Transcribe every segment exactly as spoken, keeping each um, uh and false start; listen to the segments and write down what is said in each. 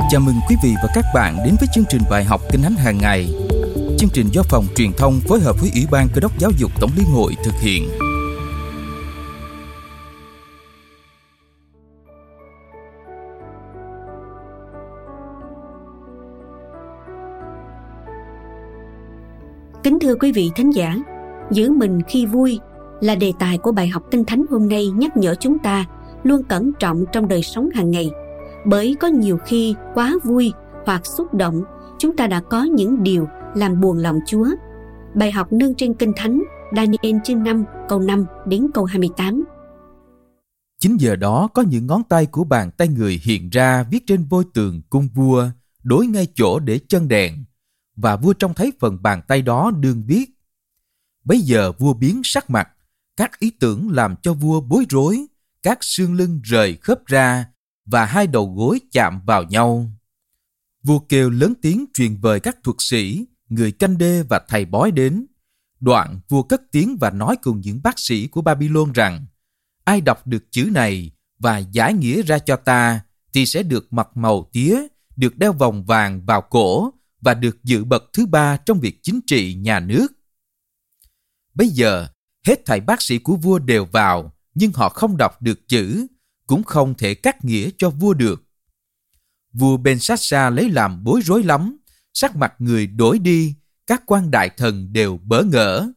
Chào mừng quý vị và các bạn đến với chương trình bài học Kinh Thánh hàng ngày. Chương trình do Phòng Truyền thông phối hợp với Ủy ban Cơ đốc Giáo dục Tổng liên hội thực hiện. Kính thưa quý vị thính giả, giữ mình khi vui là đề tài của bài học Kinh Thánh hôm nay, nhắc nhở chúng ta luôn cẩn trọng trong đời sống hàng ngày. Bởi có nhiều khi quá vui hoặc xúc động, chúng ta đã có những điều làm buồn lòng Chúa. Bài học nương trên Kinh Thánh Daniel chương năm câu năm đến câu hai mươi tám. Chính giờ đó có những ngón tay của bàn tay người hiện ra viết trên vôi tường cung vua, đối ngay chỗ để chân đèn, và vua trông thấy phần bàn tay đó đương viết. Bấy giờ vua biến sắc mặt, các ý tưởng làm cho vua bối rối, các xương lưng rời khớp ra và hai đầu gối chạm vào nhau. Vua kêu lớn tiếng truyền vời các thuật sĩ, người canh đê và thầy bói đến. Đoạn vua cất tiếng và nói cùng những bác sĩ của Babylon rằng: ai đọc được chữ này và giải nghĩa ra cho ta thì sẽ được mặc màu tía, được đeo vòng vàng vào cổ và được dự bậc thứ ba trong việc chính trị nhà nước. Bây giờ hết thảy bác sĩ của vua đều vào, nhưng họ không đọc được chữ, cũng không thể cắt nghĩa cho vua được. Vua Ben-sát-sa lấy làm bối rối lắm, sắc mặt người đổi đi, các quan đại thần đều bỡ ngỡ.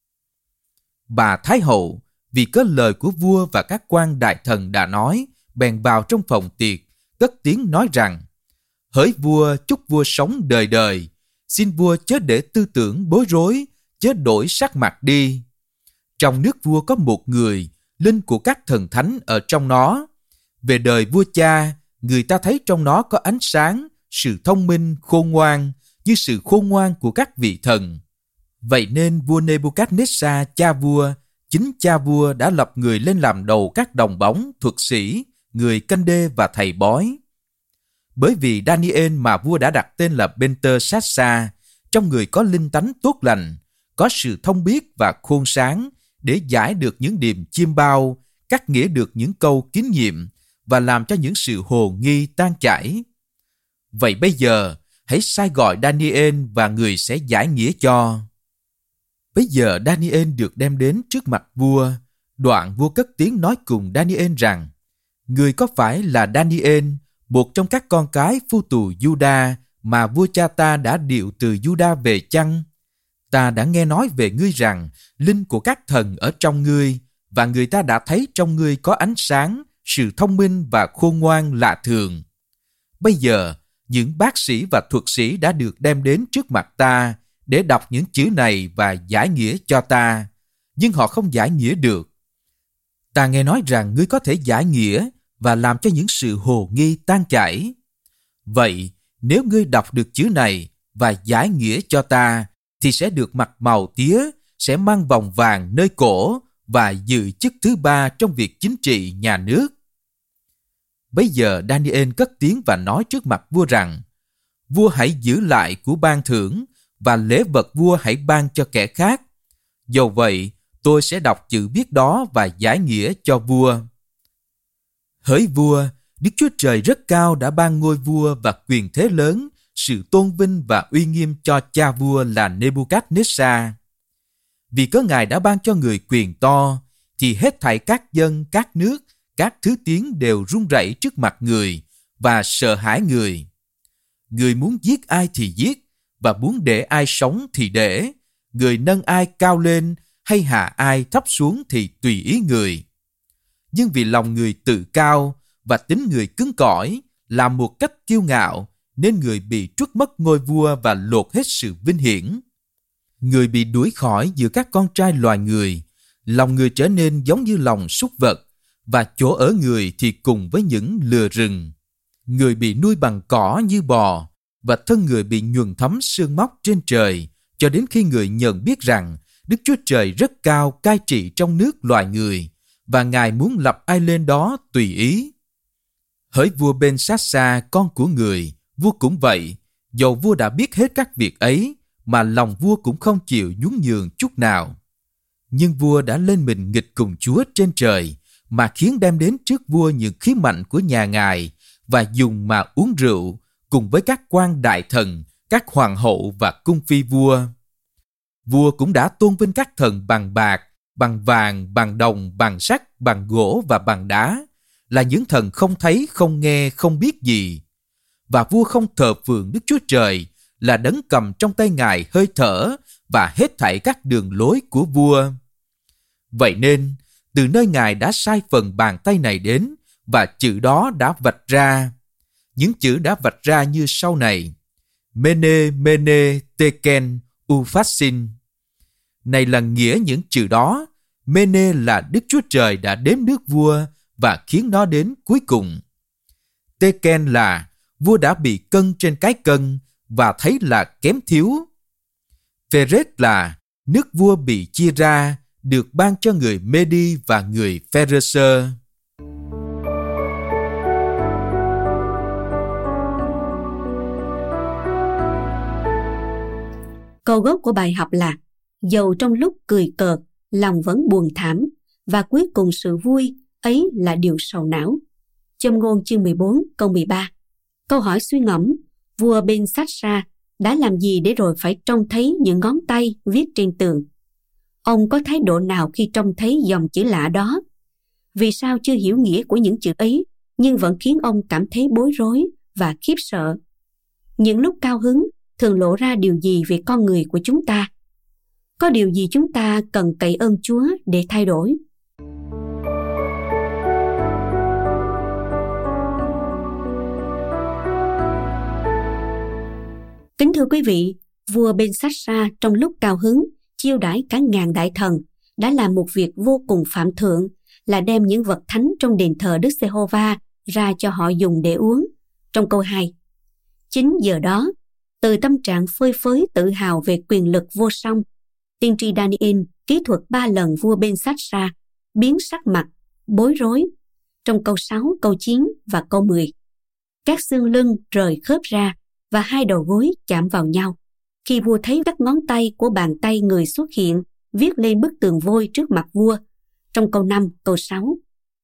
Bà Thái hậu, vì có lời của vua và các quan đại thần đã nói, bèn vào trong phòng tiệc, cất tiếng nói rằng: hỡi vua, chúc vua sống đời đời, xin vua chớ để tư tưởng bối rối, chớ đổi sắc mặt đi. Trong nước vua có một người, linh của các thần thánh ở trong nó. Về đời vua cha, người ta thấy trong nó có ánh sáng, sự thông minh, khôn ngoan, như sự khôn ngoan của các vị thần. Vậy nên vua Nebuchadnezzar, cha vua, chính cha vua đã lập người lên làm đầu các đồng bóng, thuật sĩ, người canh đê và thầy bói. Bởi vì Daniel mà vua đã đặt tên là Belteshazzar, trong người có linh tánh tốt lành, có sự thông biết và khôn sáng, để giải được những điềm chiêm bao, cắt nghĩa được những câu kín nhiệm và làm cho những sự hồ nghi tan chảy. Vậy bây giờ, hãy sai gọi Daniel và người sẽ giải nghĩa cho. Bây giờ Daniel được đem đến trước mặt vua. Đoạn vua cất tiếng nói cùng Daniel rằng: người có phải là Daniel, một trong các con cái phu tù Juda mà vua cha ta đã điệu từ Juda về chăng? Ta đã nghe nói về ngươi rằng linh của các thần ở trong ngươi, và người ta đã thấy trong ngươi có ánh sáng, sự thông minh và khôn ngoan lạ thường. Bây giờ, những bác sĩ và thuật sĩ đã được đem đến trước mặt ta để đọc những chữ này và giải nghĩa cho ta, nhưng họ không giải nghĩa được. Ta nghe nói rằng ngươi có thể giải nghĩa và làm cho những sự hồ nghi tan chảy. Vậy, nếu ngươi đọc được chữ này và giải nghĩa cho ta, thì sẽ được mặc màu tía, sẽ mang vòng vàng nơi cổ và dự chức thứ ba trong việc chính trị nhà nước. Bây giờ Daniel cất tiếng và nói trước mặt vua rằng: vua hãy giữ lại của ban thưởng, và lễ vật vua hãy ban cho kẻ khác. Dầu vậy, tôi sẽ đọc chữ viết đó và giải nghĩa cho vua. Hỡi vua, Đức Chúa Trời rất cao đã ban ngôi vua và quyền thế lớn, sự tôn vinh và uy nghiêm cho cha vua là Nebuchadnezzar. Vì có Ngài đã ban cho người quyền to, thì hết thảy các dân, các nước, các thứ tiếng đều run rẩy trước mặt người và sợ hãi người. Người muốn giết ai thì giết, và muốn để ai sống thì để. Người nâng ai cao lên hay hạ ai thấp xuống thì tùy ý người. Nhưng vì lòng người tự cao và tính người cứng cỏi, làm một cách kiêu ngạo, nên người bị truất mất ngôi vua và lột hết sự vinh hiển. Người bị đuổi khỏi giữa các con trai loài người, lòng người trở nên giống như lòng súc vật, và chỗ ở người thì cùng với những lừa rừng. Người bị nuôi bằng cỏ như bò, và thân người bị nhuần thấm sương móc trên trời, cho đến khi người nhận biết rằng Đức Chúa Trời rất cao cai trị trong nước loài người, và Ngài muốn lập ai lên đó tùy ý. Hỡi vua Ben-sát-sa, con của người, vua cũng vậy. Dầu vua đã biết hết các việc ấy, mà lòng vua cũng không chịu nhún nhường chút nào. Nhưng vua đã lên mình nghịch cùng Chúa trên trời, mà khiến đem đến trước vua những khí mạnh của nhà Ngài, và dùng mà uống rượu, cùng với các quan đại thần, các hoàng hậu và cung phi vua. Vua cũng đã tôn vinh các thần bằng bạc, bằng vàng, bằng đồng, bằng sắt, bằng gỗ và bằng đá, là những thần không thấy, không nghe, không biết gì. Và vua không thờ phượng Đức Chúa Trời, là đấng cầm trong tay Ngài hơi thở và hết thảy các đường lối của vua. Vậy nên, từ nơi Ngài đã sai phần bàn tay này đến, và chữ đó đã vạch ra. Những chữ đã vạch ra như sau này: Mene, Mene, Tekel, Upharsin. Này là nghĩa những chữ đó. Mene là Đức Chúa Trời đã đếm nước vua và khiến nó đến cuối cùng. Tekel là vua đã bị cân trên cái cân và thấy là kém thiếu. Pheres là nước vua bị chia ra, được ban cho người Medi và người Pharisơ. Câu gốc của bài học là: dầu trong lúc cười cợt, lòng vẫn buồn thảm, và cuối cùng sự vui ấy là điều sầu não. Châm ngôn chương mười bốn câu mười ba. Câu hỏi suy ngẫm: vua Ben-sát-sa đã làm gì để rồi phải trông thấy những ngón tay viết trên tường? Ông có thái độ nào khi trông thấy dòng chữ lạ đó? Vì sao chưa hiểu nghĩa của những chữ ấy, nhưng vẫn khiến ông cảm thấy bối rối và khiếp sợ? Những lúc cao hứng thường lộ ra điều gì về con người của chúng ta? Có điều gì chúng ta cần cậy ơn Chúa để thay đổi? Kính thưa quý vị, vua Ben-sát-sa trong lúc cao hứng chiêu đãi cả ngàn đại thần đã làm một việc vô cùng phạm thượng, là đem những vật thánh trong đền thờ Đức Giê-hô-va ra cho họ dùng để uống. Trong câu hai, chính giờ đó, từ tâm trạng phơi phới tự hào về quyền lực vô song, tiên tri Daniel kỹ thuật ba lần vua Ben-sát-sa biến sắc mặt, bối rối. Trong câu sáu, câu chín và câu mười, các xương lưng rời khớp ra và hai đầu gối chạm vào nhau, khi vua thấy các ngón tay của bàn tay người xuất hiện viết lên bức tường vôi trước mặt vua. Trong câu năm, câu sáu,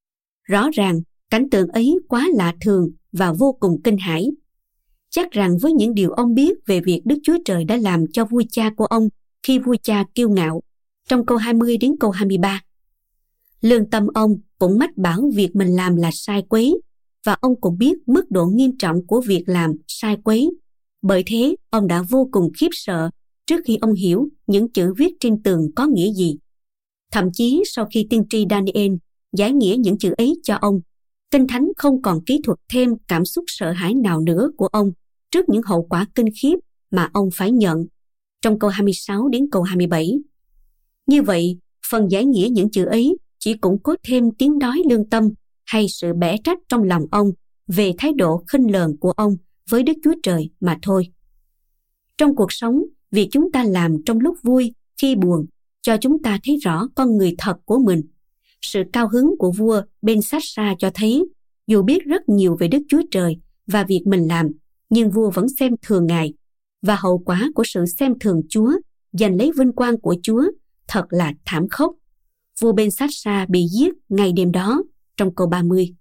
rõ ràng cảnh tượng ấy quá lạ thường và vô cùng kinh hãi. Chắc rằng với những điều ông biết về việc Đức Chúa Trời đã làm cho vua cha của ông khi vua cha kiêu ngạo, trong câu hai mươi đến câu hai mươi ba, lương tâm ông cũng mách bảo việc mình làm là sai quấy, và ông cũng biết mức độ nghiêm trọng của việc làm sai quấy. Bởi thế, ông đã vô cùng khiếp sợ trước khi ông hiểu những chữ viết trên tường có nghĩa gì. Thậm chí sau khi tiên tri Daniel giải nghĩa những chữ ấy cho ông, Kinh Thánh không còn kỹ thuật thêm cảm xúc sợ hãi nào nữa của ông trước những hậu quả kinh khiếp mà ông phải nhận. Trong câu hai mươi sáu đến câu hai mươi bảy. Như vậy, phần giải nghĩa những chữ ấy chỉ củng cố thêm tiếng nói lương tâm hay sự bẽ trách trong lòng ông về thái độ khinh lờn của ông với Đức Chúa Trời mà thôi. Trong cuộc sống, việc chúng ta làm trong lúc vui, khi buồn, cho chúng ta thấy rõ con người thật của mình. Sự cao hứng của vua Ben-sát-sa cho thấy, dù biết rất nhiều về Đức Chúa Trời và việc mình làm, nhưng vua vẫn xem thường Ngài, và hậu quả của sự xem thường Chúa, giành lấy vinh quang của Chúa, thật là thảm khốc. Vua Ben-sát-sa bị giết ngày đêm đó. Trong câu ba mươi,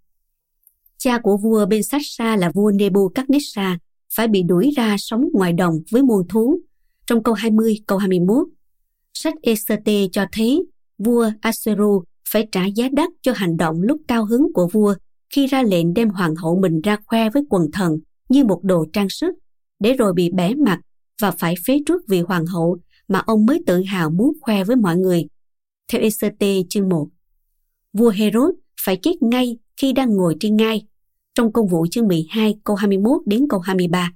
cha của vua Ben-sát-sa là vua Nebu-cát-nét-sa phải bị đuổi ra sống ngoài đồng với muôn thú. Trong câu hai mươi, câu hai mươi mốt, sách Ê-sơ-tê cho thấy vua Asuero phải trả giá đắt cho hành động lúc cao hứng của vua khi ra lệnh đem hoàng hậu mình ra khoe với quần thần như một đồ trang sức, để rồi bị bẽ mặt và phải phế truất vì hoàng hậu mà ông mới tự hào muốn khoe với mọi người. Theo Ê-sơ-tê chương một, vua Hê-rốt phải chết ngay khi đang ngồi trên ngai. Trong Công vụ chương mười hai câu hai mươi mốt đến câu hai mươi ba.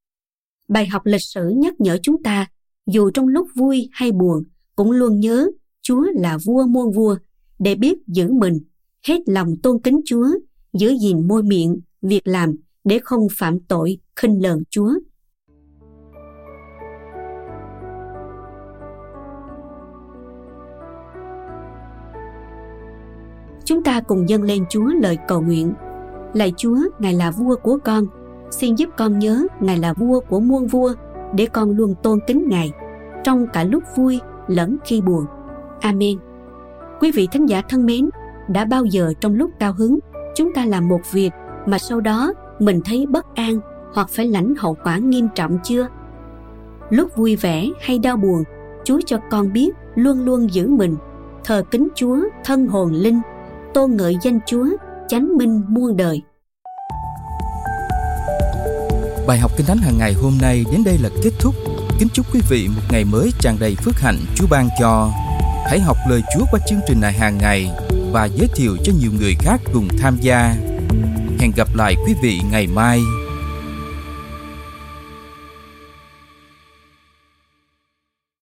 Bài học lịch sử nhắc nhở chúng ta, dù trong lúc vui hay buồn, cũng luôn nhớ Chúa là vua muôn vua, để biết giữ mình, hết lòng tôn kính Chúa, giữ gìn môi miệng, việc làm để không phạm tội khinh lờn Chúa. Chúng ta cùng dâng lên Chúa lời cầu nguyện. Lạy Chúa, Ngài là vua của con. Xin giúp con nhớ Ngài là vua của muôn vua, để con luôn tôn kính Ngài trong cả lúc vui lẫn khi buồn. Amen. Quý vị thính giả thân mến, đã bao giờ trong lúc cao hứng chúng ta làm một việc mà sau đó mình thấy bất an hoặc phải lãnh hậu quả nghiêm trọng chưa? Lúc vui vẻ hay đau buồn, Chúa cho con biết luôn luôn giữ mình, thờ kính Chúa thân hồn linh, tôn ngợi danh Chúa chánh minh muôn đời. Bài học Kinh Thánh hàng ngày hôm nay đến đây là kết thúc. Kính chúc quý vị một ngày mới tràn đầy phước hạnh Chúa ban cho. Hãy học lời Chúa qua chương trình này hàng ngày và giới thiệu cho nhiều người khác cùng tham gia. Hẹn gặp lại quý vị ngày mai.